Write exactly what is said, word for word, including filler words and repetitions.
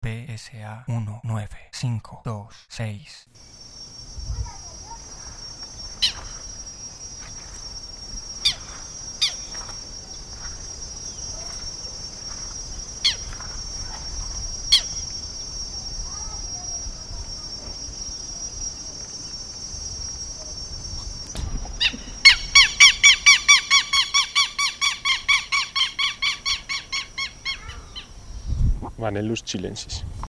P S A uno nueve cinco dos seis. Vanellus chilensis.